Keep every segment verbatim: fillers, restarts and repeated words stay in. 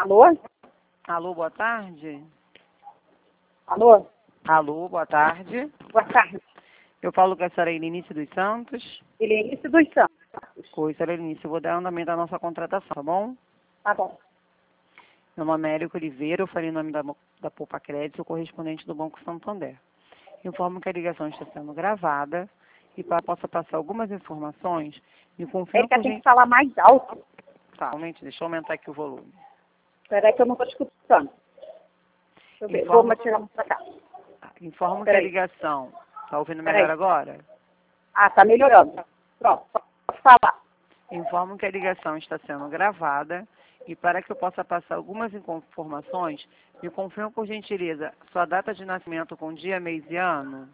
Alô? Alô, boa tarde. Alô? Alô, boa tarde. Boa tarde. Eu falo com a senhora Helenice dos Santos. Helenice dos Santos. Oi, senhora Helenice, eu vou dar andamento à nossa contratação, tá bom? Tá bom. Meu nome é Érico Oliveira, eu falei em nome da, da Poupa Crédito, correspondente do Banco Santander. Informo que a ligação está sendo gravada e para que possa passar algumas informações, me confirma Érica, por tem que gente... falar mais alto. Tá, aumente, deixa eu aumentar aqui o volume. Peraí que eu não estou escutando. Deixa eu ver. Informo, Vou tirar pra cá. informo que a Peraí. ligação... Está ouvindo Peraí. melhor agora? Ah, tá melhorando. Pronto, pode falar. Informo que a ligação está sendo gravada e para que eu possa passar algumas informações, me confirma por gentileza sua data de nascimento com dia, mês e ano?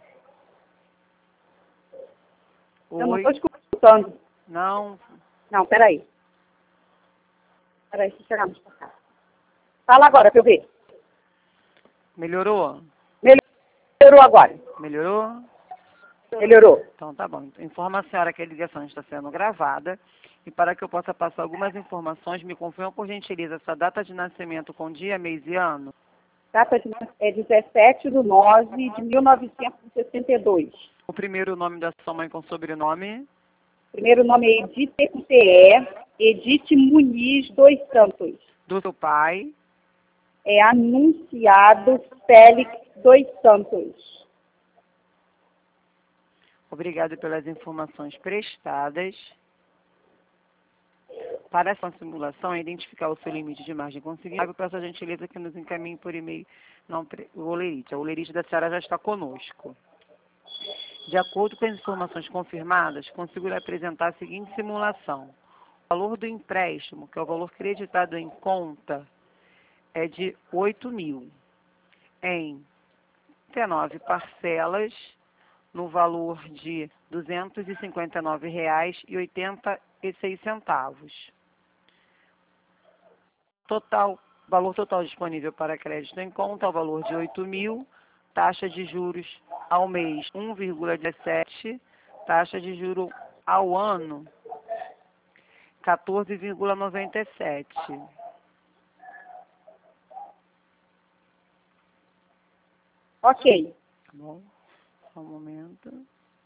Eu não Oi? estou escutando. Não? Não, peraí. Peraí, deixa eu chegar mais pra cá. Fala agora pra eu ver. Melhorou? Melhorou agora. Melhorou? Melhorou. Então tá bom. Informa a senhora que a ligação está sendo gravada e para que eu possa passar algumas informações, me confirma por gentileza sua data de nascimento com dia, mês e ano? Data de é dezessete de nove de mil novecentos e sessenta e dois. O primeiro nome da sua mãe com sobrenome? Primeiro nome é Edith com T E, Edith Muniz dos Santos. Do seu pai? É Anunciado Félix dos Santos. Obrigado pelas informações prestadas. Para essa simulação, é identificar o seu limite de margem consignável. Peço a gentileza que nos encaminhe por e-mail não, o olerite. A olerite da senhora já está conosco. De acordo com as informações confirmadas, consigo lhe apresentar a seguinte simulação. O valor do empréstimo, que é o valor creditado em conta, é de oito mil, em dezenove parcelas, no valor de duzentos e cinquenta e nove reais e oitenta e seis centavos. Total, valor total disponível para crédito em conta, o valor de oito mil, taxa de juros ao mês um vírgula dezessete, taxa de juros ao ano quatorze vírgula noventa e sete. Ok. Tá bom? Só um momento.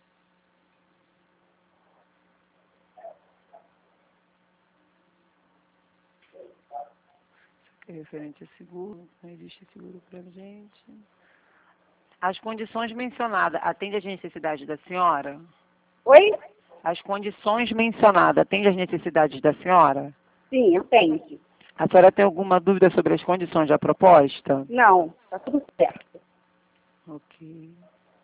É referente a seguro, não existe seguro para gente. As condições mencionadas atendem às necessidades da senhora? Oi? As condições mencionadas atendem às necessidades da senhora? Sim, entende. A senhora tem alguma dúvida sobre as condições da proposta? Não, tá tudo certo. Ok.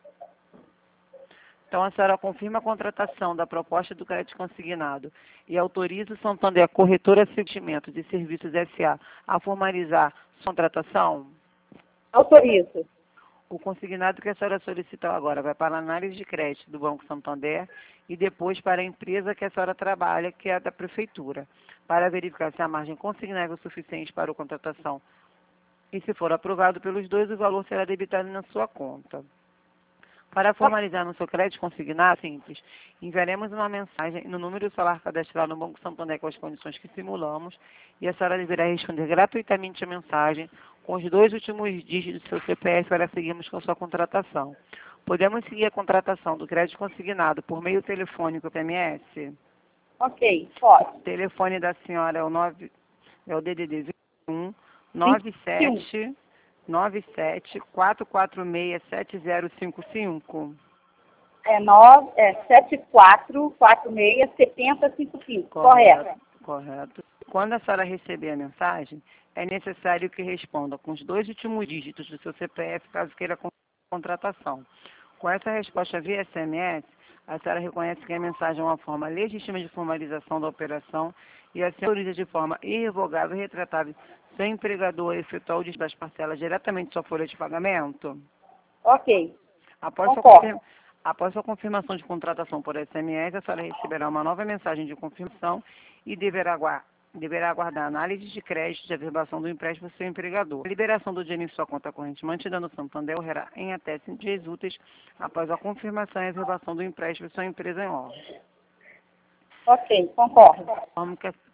Então, a senhora confirma a contratação da proposta do crédito consignado e autoriza o Santander, a corretora Segmento de Serviços S A, a formalizar sua contratação? Autorizo. O consignado que a senhora solicitou agora vai para a análise de crédito do Banco Santander e depois para a empresa que a senhora trabalha, que é a da Prefeitura, para verificar se a margem consignável é suficiente para a contratação. E se for aprovado pelos dois, o valor será debitado na sua conta. Para formalizar no seu crédito consignado, simples, enviaremos uma mensagem no número do celular cadastrado no Banco Santander com as condições que simulamos e a senhora deverá responder gratuitamente a mensagem com os dois últimos dígitos do seu C P F para seguirmos com sua contratação. Podemos seguir a contratação do crédito consignado por meio telefônico P M S? Ok, pode. O telefone da senhora é o, nove, é o D D D vinte e um nove sete nove sete quatro quatro seis sete zero cinco cinco. É, nove, é sete quatro quatro seis sete zero cinco cinco. Correto. Correto. Quando a senhora receber a mensagem, é necessário que responda com os dois últimos dígitos do seu C P F, caso queira a contratação. Com essa resposta via S M S, a senhora reconhece que a mensagem é uma forma legítima de formalização da operação e a senhora autoriza de forma irrevogável e retratável seu empregador a efetuar o despacho das parcelas diretamente de sua folha de pagamento? Ok. Após sua, Concordo. confirma, após sua confirmação de contratação por S M S, a senhora receberá uma nova mensagem de confirmação e deverá, aguardar, deverá aguardar a análise de crédito de averbação do empréstimo do seu empregador. A liberação do dinheiro em sua conta corrente mantida no Santander ocorrerá em até cinco dias úteis após a confirmação e averbação do empréstimo de sua empresa em ordem. Ok, concordo. Informo que a,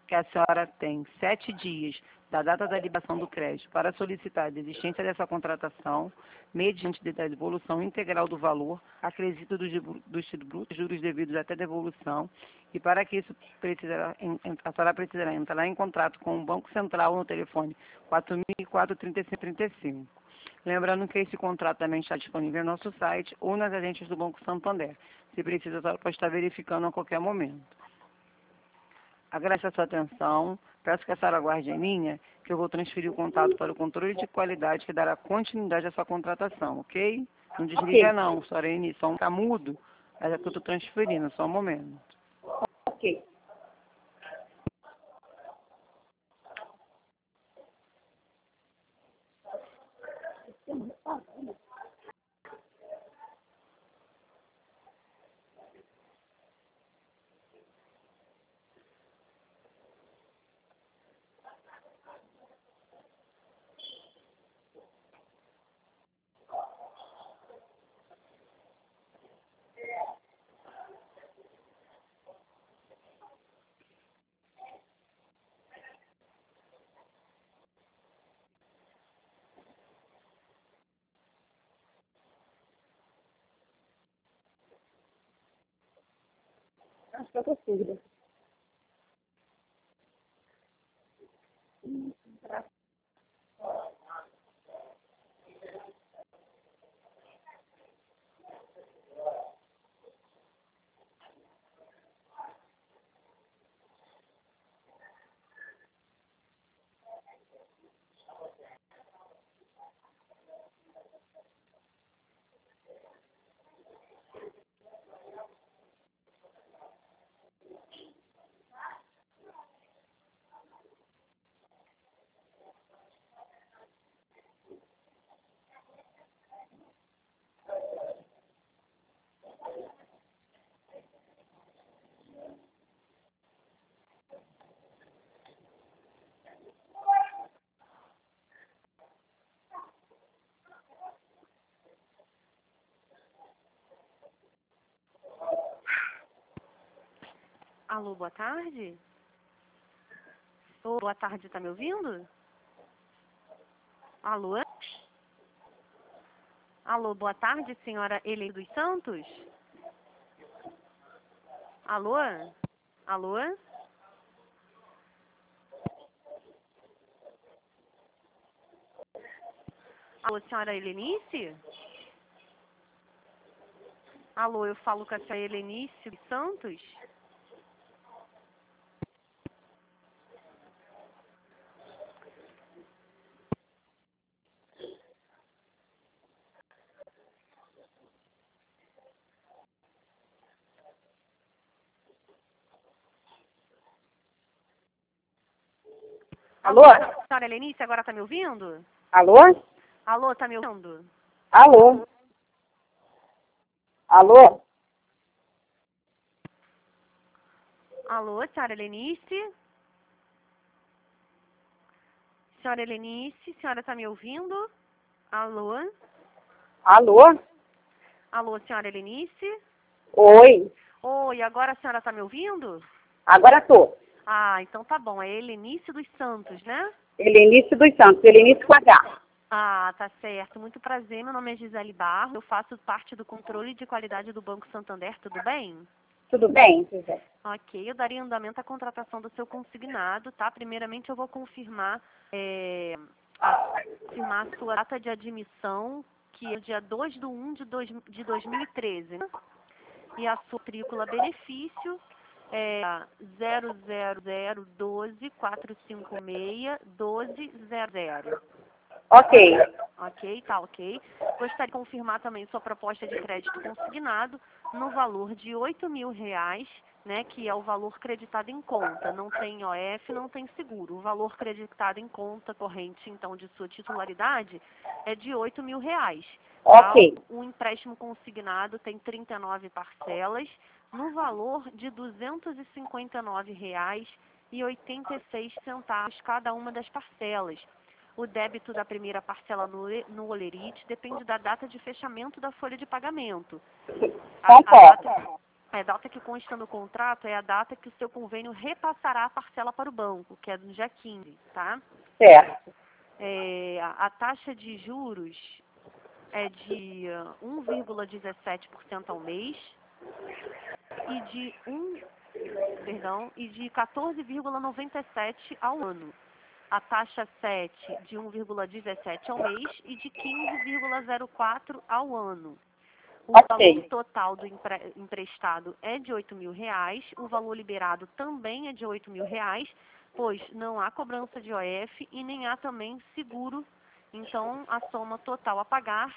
que a senhora tem sete dias da data da liberação do crédito para solicitar a desistência dessa contratação, mediante da devolução integral do valor, acrescido dos, dos tributos, juros devidos até devolução, e para que isso precisará, a senhora precisará entrar em contrato com o Banco Central no telefone quatro mil e quatro, trinta e cinco trinta e cinco. Lembrando que esse contrato também está disponível no nosso site ou nas agências do Banco Santander. Se precisa, a senhora pode estar verificando a qualquer momento. Agradeço a sua atenção. Peço que a senhora aguarde em linha, que eu vou transferir o contato para o controle de qualidade que dará continuidade à sua contratação, ok? Não desliga Ok. não, senhora Eni, só um tá mudo, é que eu estou transferindo, só um momento. Ok. Acho que eu tô surda. Alô, boa tarde? Ô, boa tarde, tá me ouvindo? Alô? Alô, boa tarde, senhora Eli dos Santos? Alô? Alô? Alô, senhora Helenice? Alô, eu falo com a senhora Helenice dos Santos? Alô? Senhora Helenice, agora tá me ouvindo? Alô? Alô, tá me ouvindo? Alô? Alô? Alô, senhora Helenice? Senhora Helenice, senhora tá me ouvindo? Alô? Alô? Alô, senhora Helenice? Oi. Oi, agora a senhora tá me ouvindo? Agora tô. Ah, então tá bom. É Helenice dos Santos, né? Helenice dos Santos. Helenice com H. Ah, tá certo. Muito prazer. Meu nome é Gisele Barro. Eu faço parte do controle de qualidade do Banco Santander. Tudo bem? Tudo bem, José? Ok. Eu daria andamento à contratação do seu consignado, tá? Primeiramente, eu vou confirmar, é, a, confirmar a sua data de admissão, que é o dia dois de um de, dois, de dois mil e treze, né? E a sua matrícula benefício é zero zero zero um dois quatro cinco seis um dois zero zero. Ok. Ok, tá ok. Gostaria de confirmar também sua proposta de crédito consignado no valor de oito mil reais, né, que é o valor creditado em conta. Não tem O F, não tem seguro. O valor creditado em conta corrente, então, de sua titularidade é de oito mil reais. Tá? Ok. O empréstimo consignado tem trinta e nove parcelas no valor de duzentos e cinquenta e nove reais e oitenta e seis centavos cada uma das parcelas. O débito da primeira parcela no, no Olerite depende da data de fechamento da folha de pagamento. A, a Concordo. data, A data que consta no contrato é a data que o seu convênio repassará a parcela para o banco, que é no dia quinze, tá? Certo. É, a, a taxa de juros é de um vírgula dezessete por cento ao mês e de um, perdão, e de quatorze vírgula noventa e sete ao ano. A taxa sete de um vírgula dezessete ao mês e de quinze vírgula zero quatro ao ano. O Ok. valor total do empre emprestado é de oito mil reais, o valor liberado também é de oito mil reais, pois não há cobrança de O F e nem há também seguro. Então, a soma total a pagar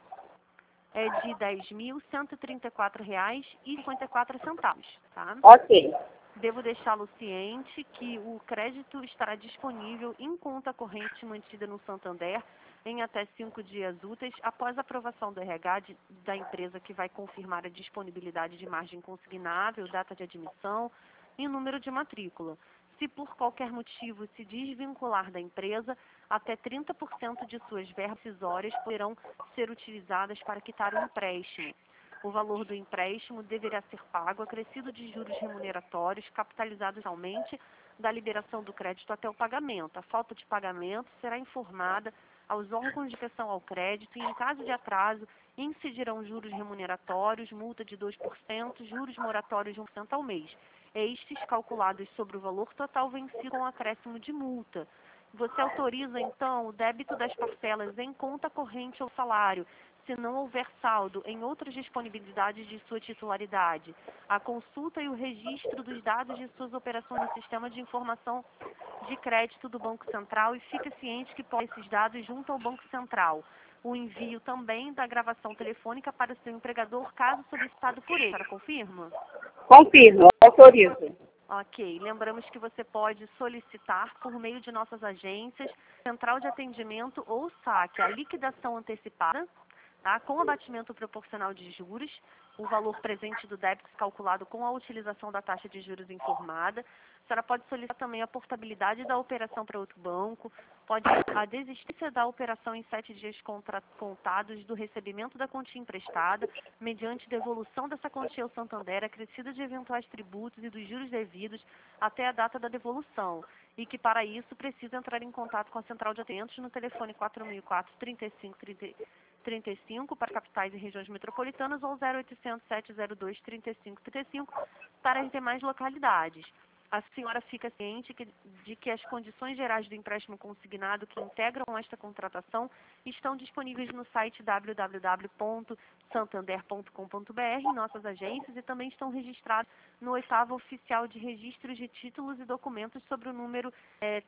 é de dez mil cento e trinta e quatro reais e cinquenta e quatro centavos, tá? Ok. Devo deixá-lo ciente que o crédito estará disponível em conta corrente mantida no Santander em até cinco dias úteis após a aprovação do R H de, da empresa que vai confirmar a disponibilidade de margem consignável, data de admissão e número de matrícula. Se por qualquer motivo se desvincular da empresa, até trinta por cento de suas verbas decisórias poderão ser utilizadas para quitar o empréstimo. O valor do empréstimo deverá ser pago acrescido de juros remuneratórios capitalizados anualmente da liberação do crédito até o pagamento. A falta de pagamento será informada aos órgãos de proteção ao crédito e, em caso de atraso, incidirão juros remuneratórios, multa de dois por cento, juros moratórios de um por cento ao mês. Estes calculados sobre o valor total vencido com acréscimo de multa. Você autoriza, então, o débito das parcelas em conta corrente ou salário, se não houver saldo em outras disponibilidades de sua titularidade. A consulta e o registro dos dados de suas operações no sistema de informação de crédito do Banco Central e fica ciente que pode esses dados junto ao Banco Central. O envio também da gravação telefônica para o seu empregador, caso solicitado por ele. A senhora confirma? Confirmo, autorizo. Ok. Lembramos que você pode solicitar, por meio de nossas agências, Central de Atendimento ou saque, a liquidação antecipada, tá? Com abatimento proporcional de juros, o valor presente do débito calculado com a utilização da taxa de juros informada. A senhora pode solicitar também a portabilidade da operação para outro banco, pode a desistência da operação em sete dias contra, contados do recebimento da quantia emprestada, mediante devolução dessa quantia ao Santander, acrescida de eventuais tributos e dos juros devidos até a data da devolução, e que para isso precisa entrar em contato com a Central de Atendimentos no telefone quatro mil e quatro, trinta e cinco, trinta e cinco para capitais e regiões metropolitanas ou zero oitocentos, sete zero dois, trinta e cinco, trinta e cinco para as demais localidades. A senhora fica ciente que, de que as condições gerais do empréstimo consignado que integram esta contratação estão disponíveis no site w w w ponto santander ponto com ponto b r em nossas agências e também estão registrados no oitavo oficial de registros de títulos e documentos sobre o número... É,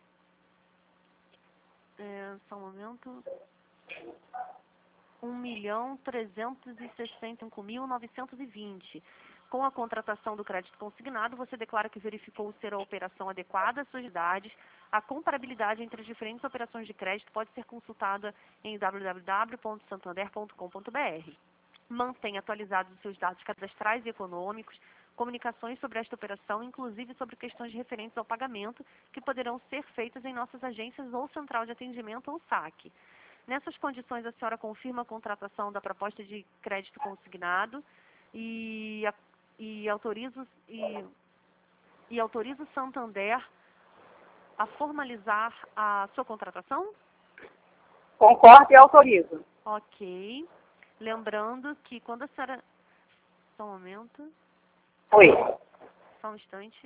é, só um momento... um milhão trezentos e sessenta e cinco mil novecentos e vinte. Com a contratação do crédito consignado, você declara que verificou ser a operação adequada às suas idades. A comparabilidade entre as diferentes operações de crédito pode ser consultada em w w w ponto santander ponto com ponto b r. Mantenha atualizados os seus dados cadastrais e econômicos, comunicações sobre esta operação, inclusive sobre questões referentes ao pagamento, que poderão ser feitas em nossas agências ou central de atendimento ou saque. Nessas condições, a senhora confirma a contratação da proposta de crédito consignado e, a, e, autoriza, e, e autoriza o Santander a formalizar a sua contratação? Concordo e autorizo. Ok. Lembrando que quando a senhora... Só um momento. Oi. Só um instante.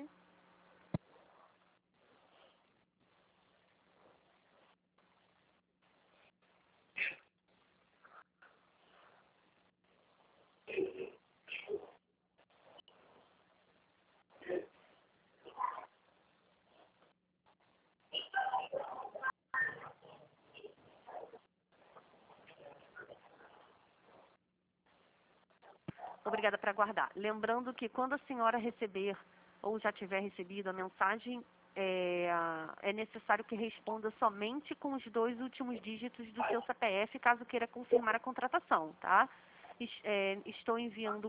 Obrigada por aguardar. Lembrando que quando a senhora receber ou já tiver recebido a mensagem, é, é necessário que responda somente com os dois últimos dígitos do seu C P F, caso queira confirmar a contratação, tá? Es- é, estou enviando